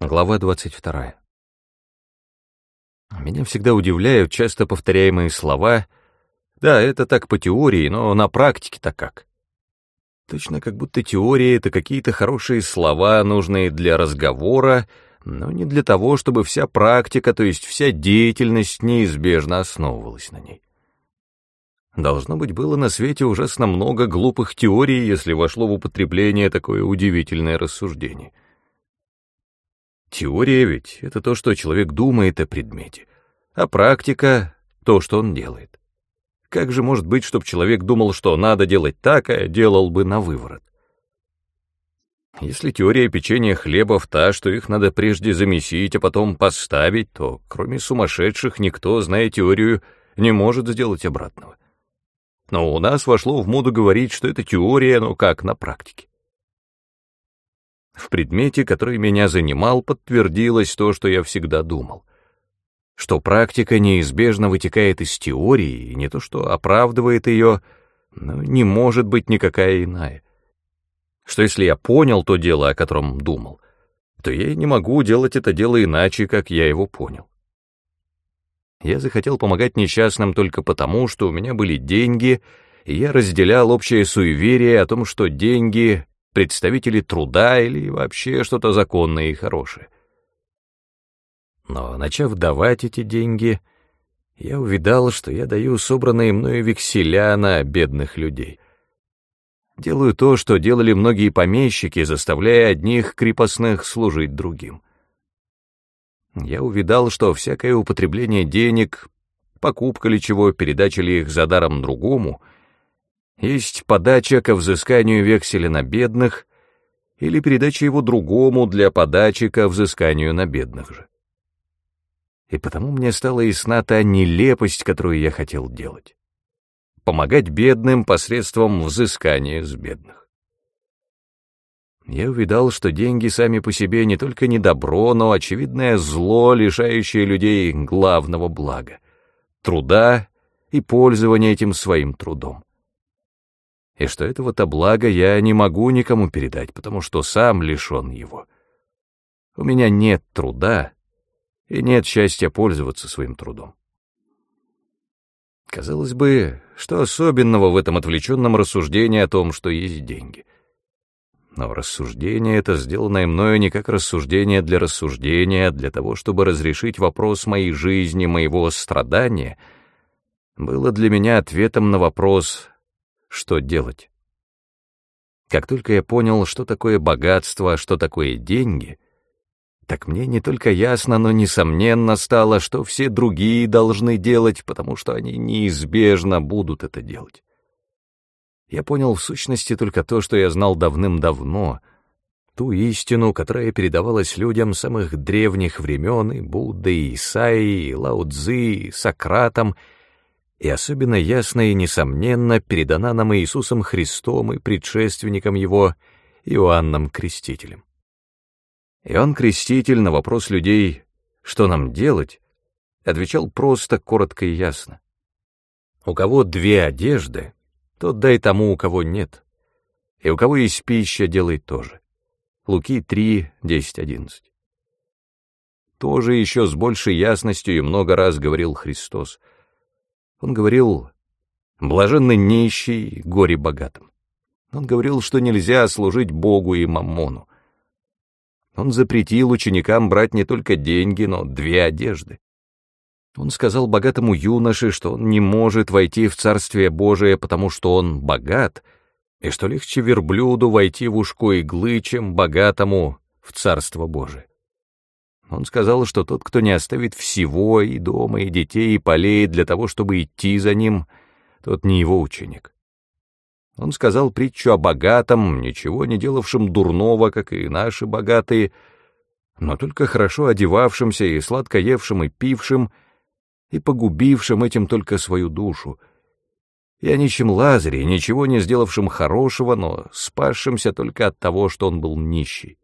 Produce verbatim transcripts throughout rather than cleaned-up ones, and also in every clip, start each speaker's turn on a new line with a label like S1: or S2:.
S1: Глава двадцать вторая. Меня всегда удивляют часто повторяемые слова. Да, это так по теории, но на практике-то как? Точно как будто теория — это какие-то хорошие слова, нужные для разговора, но не для того, чтобы вся практика, то есть вся деятельность неизбежно основывалась на ней. Должно быть, было на свете ужасно много глупых теорий, если вошло в употребление такое удивительное рассуждение. Теория ведь — это то, что человек думает о предмете, а практика — то, что он делает. Как же может быть, чтобы человек думал, что надо делать так, а делал бы навыворот? Если теория печенья хлебов та, что их надо прежде замесить, а потом поставить, то кроме сумасшедших никто, зная теорию, не может сделать обратного. Но у нас вошло в моду говорить, что это теория, но как на практике. В предмете, который меня занимал, подтвердилось то, что я всегда думал. Что практика неизбежно вытекает из теории, и не то что оправдывает ее, но не может быть никакая иная. Что если я понял то дело, о котором думал, то я и не могу делать это дело иначе, как я его понял. Я захотел помогать несчастным только потому, что у меня были деньги, и я разделял общее суеверие о том, что деньги — представители труда или вообще что-то законное и хорошее. Но, начав давать эти деньги, я увидал, что я даю собранные мною векселя на бедных людей. Делаю то, что делали многие помещики, заставляя одних крепостных служить другим. Я увидал, что всякое употребление денег, покупка ли чего, передача ли их за даром другому, есть подача ко взысканию векселя на бедных или передача его другому для подачи ко взысканию на бедных же. И потому мне стала ясна та нелепость, которую я хотел делать. Помогать бедным посредством взыскания с бедных. Я увидал, что деньги сами по себе не только не добро, но очевидное зло, лишающее людей главного блага — труда и пользования этим своим трудом. И что этого-то блага я не могу никому передать, потому что сам лишен его. У меня нет труда и нет счастья пользоваться своим трудом. Казалось бы, что особенного в этом отвлеченном рассуждении о том, что есть деньги? Но рассуждение это, сделанное мною не как рассуждение для рассуждения, а для того, чтобы разрешить вопрос моей жизни, моего страдания, было для меня ответом на вопрос «что делать?». Как только я понял, что такое богатство, что такое деньги, так мне не только ясно, но несомненно стало, что все другие должны делать, потому что они неизбежно будут это делать. Я понял в сущности только то, что я знал давным-давно, ту истину, которая передавалась людям самых древних времен, и Буддой, и Исаией, и Лао Цзы, и Сократом, и особенно ясно и несомненно передана нам Иисусом Христом и предшественником Его, Иоанном Крестителем. Иоанн Креститель на вопрос людей «что нам делать?» отвечал просто, коротко и ясно. У кого две одежды, тот дай тому, у кого нет, и у кого есть пища, делай то же. Луки три, десять, одиннадцать. Тоже еще с большей ясностью и много раз говорил Христос. Он говорил «блаженны нищие, горе богатым». Он говорил, что нельзя служить Богу и маммону. Он запретил ученикам брать не только деньги, но две одежды. Он сказал богатому юноше, что он не может войти в Царствие Божие, потому что он богат, и что легче верблюду войти в ушко иглы, чем богатому в Царство Божие. Он сказал, что тот, кто не оставит всего, и дома, и детей, и полей для того, чтобы идти за ним, тот не его ученик. Он сказал притчу о богатом, ничего не делавшем дурного, как и наши богатые, но только хорошо одевавшимся и сладко евшим и пившим, и погубившим этим только свою душу, и о нищем Лазаре, ничего не сделавшим хорошего, но спасшимся только от того, что он был нищий.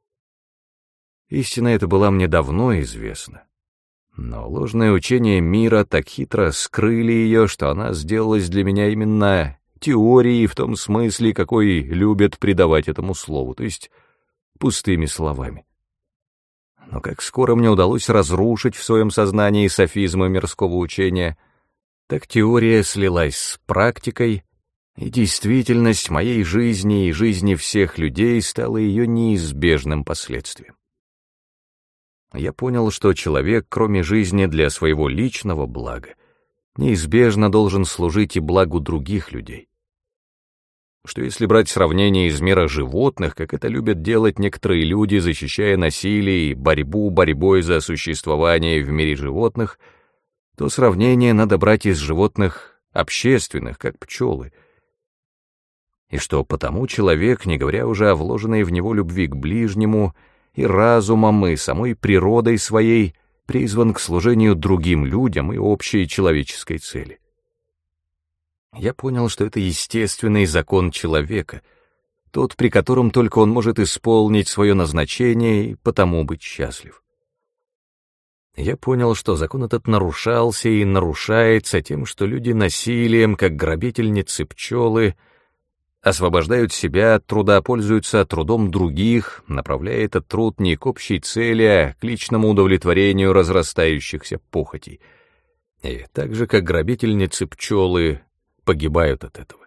S1: Истина эта была мне давно известна, но ложное учение мира так хитро скрыли ее, что она сделалась для меня именно теорией в том смысле, какой любят придавать этому слову, то есть пустыми словами. Но как скоро мне удалось разрушить в своем сознании софизмы мирского учения, так теория слилась с практикой, и действительность моей жизни и жизни всех людей стала ее неизбежным последствием. Я понял, что человек, кроме жизни для своего личного блага, неизбежно должен служить и благу других людей. Что если брать сравнение из мира животных, как это любят делать некоторые люди, защищая насилие и борьбу борьбой за существование в мире животных, то сравнение надо брать из животных общественных, как пчелы. И что потому человек, не говоря уже о вложенной в него любви к ближнему, и разумом, и самой природой своей, призван к служению другим людям и общей человеческой цели. Я понял, что это естественный закон человека, тот, при котором только он может исполнить свое назначение и потому быть счастлив. Я понял, что закон этот нарушался и нарушается тем, что люди насилием, как грабительницы пчелы, освобождают себя от труда, пользуются трудом других, направляя этот труд не к общей цели, а к личному удовлетворению разрастающихся похотей. И так же, как грабительницы пчелы, погибают от этого.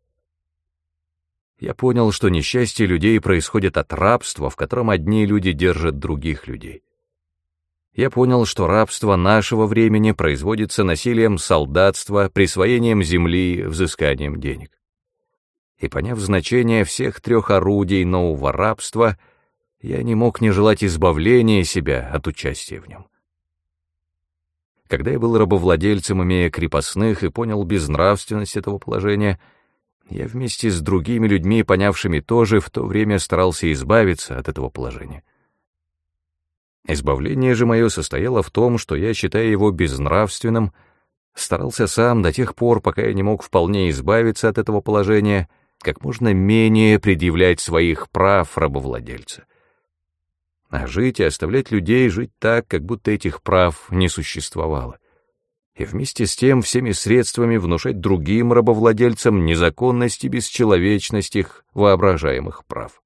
S1: Я понял, что несчастье людей происходит от рабства, в котором одни люди держат других людей. Я понял, что рабство нашего времени производится насилием солдатства, присвоением земли, взысканием денег. И поняв значение всех трех орудий нового рабства, я не мог не желать избавления себя от участия в нем. Когда я был рабовладельцем, имея крепостных, и понял безнравственность этого положения, я вместе с другими людьми, понявшими тоже, в то время старался избавиться от этого положения. Избавление же мое состояло в том, что я, считая его безнравственным, старался сам до тех пор, пока я не мог вполне избавиться от этого положения, как можно менее предъявлять своих прав рабовладельца. А жить и оставлять людей жить так, как будто этих прав не существовало. И вместе с тем всеми средствами внушать другим рабовладельцам незаконность и бесчеловечность их воображаемых прав.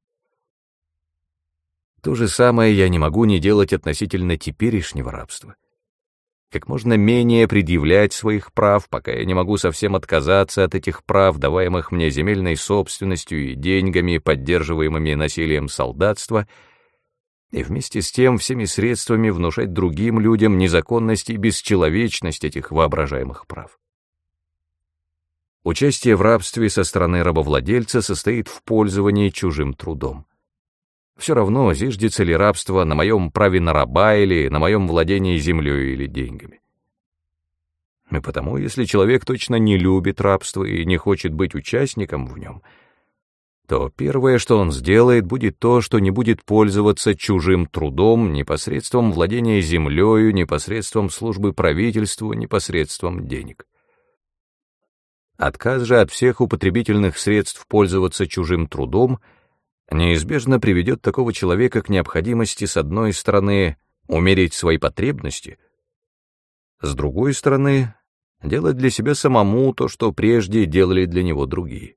S1: То же самое я не могу не делать относительно теперешнего рабства. Как можно менее предъявлять своих прав, пока я не могу совсем отказаться от этих прав, даваемых мне земельной собственностью и деньгами, поддерживаемыми насилием солдатства, и вместе с тем всеми средствами внушать другим людям незаконность и бесчеловечность этих воображаемых прав. Участие в рабстве со стороны рабовладельца состоит в пользовании чужим трудом. Все равно, зиждется ли рабство на моем праве на раба или на моем владении землей или деньгами. И потому, если человек точно не любит рабство и не хочет быть участником в нем, то первое, что он сделает, будет то, что не будет пользоваться чужим трудом, ни посредством владения землею, ни посредством службы правительству, ни посредством денег. Отказ же от всех употребительных средств пользоваться чужим трудом неизбежно приведет такого человека к необходимости, с одной стороны, умерить свои потребности, с другой стороны, делать для себя самому то, что прежде делали для него другие.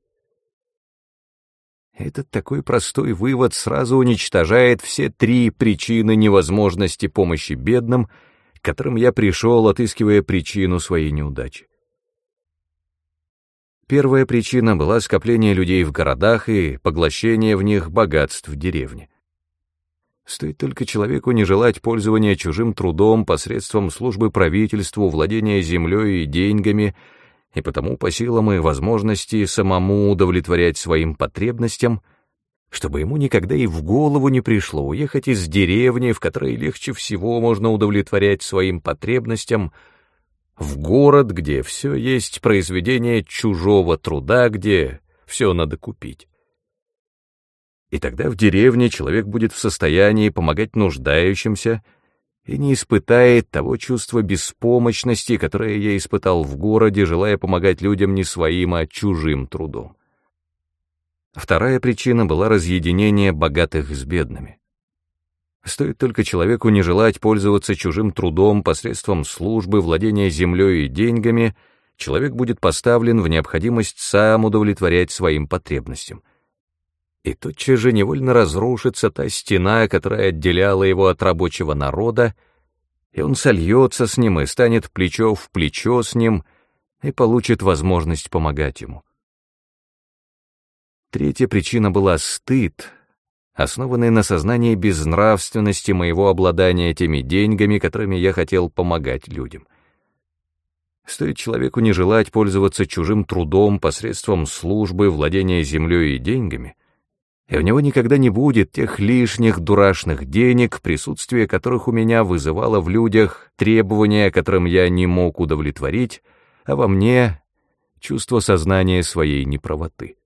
S1: Этот такой простой вывод сразу уничтожает все три причины невозможности помощи бедным, к которым я пришел, отыскивая причину своей неудачи. Первая причина была скопление людей в городах и поглощение в них богатств в деревне. Стоит только человеку не желать пользования чужим трудом посредством службы правительству, владения землей и деньгами, и потому по силам и возможности самому удовлетворять своим потребностям, чтобы ему никогда и в голову не пришло уехать из деревни, в которой легче всего можно удовлетворять своим потребностям, в город, где все есть произведение чужого труда, где все надо купить. И тогда в деревне человек будет в состоянии помогать нуждающимся и не испытает того чувства беспомощности, которое я испытал в городе, желая помогать людям не своим, а чужим трудом. Вторая причина была разъединение богатых с бедными. Стоит только человеку не желать пользоваться чужим трудом посредством службы, владения землей и деньгами, человек будет поставлен в необходимость сам удовлетворять своим потребностям. и тотчас же невольно разрушится та стена, которая отделяла его от рабочего народа, и он сольется с ним и станет плечо в плечо с ним и получит возможность помогать ему. Третья причина была стыд, основанный на сознании безнравственности моего обладания теми деньгами, которыми я хотел помогать людям. Стоит человеку не желать пользоваться чужим трудом посредством службы, владения землей и деньгами, и у него никогда не будет тех лишних дурашных денег, присутствие которых у меня вызывало в людях требования, которым я не мог удовлетворить, а во мне чувство сознания своей неправоты.